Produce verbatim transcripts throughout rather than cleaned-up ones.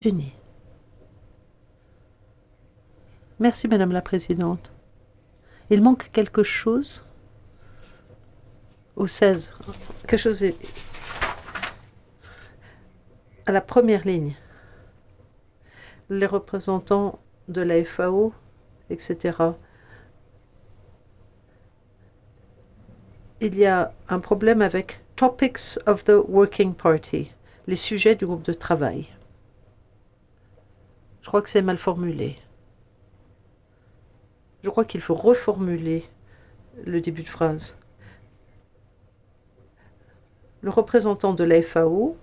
Unis. Merci, Madame la Présidente. Il manque quelque chose au seize. Quelque chose est à la première ligne. Les représentants de la F A O, et cetera. Il y a un problème avec Topics of the Working Party, les sujets du groupe de travail. Je crois que c'est mal formulé. Je crois qu'il faut reformuler le début de phrase. Le représentant de la F A O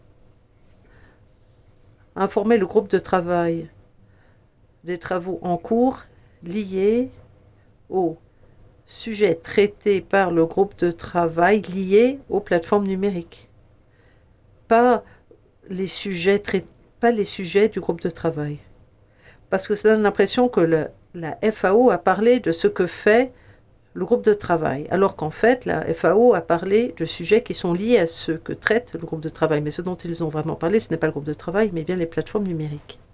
a informé le groupe de travail des travaux en cours liés aux sujets traités par le groupe de travail liés aux plateformes numériques. Pas les sujets, pas les sujets du groupe de travail. Parce que ça donne l'impression que le, la F A O a parlé de ce que fait le groupe de travail, alors qu'en fait, la F A O a parlé de sujets qui sont liés à ce que traite le groupe de travail. Mais ce dont ils ont vraiment parlé, ce n'est pas le groupe de travail, mais bien les plateformes numériques.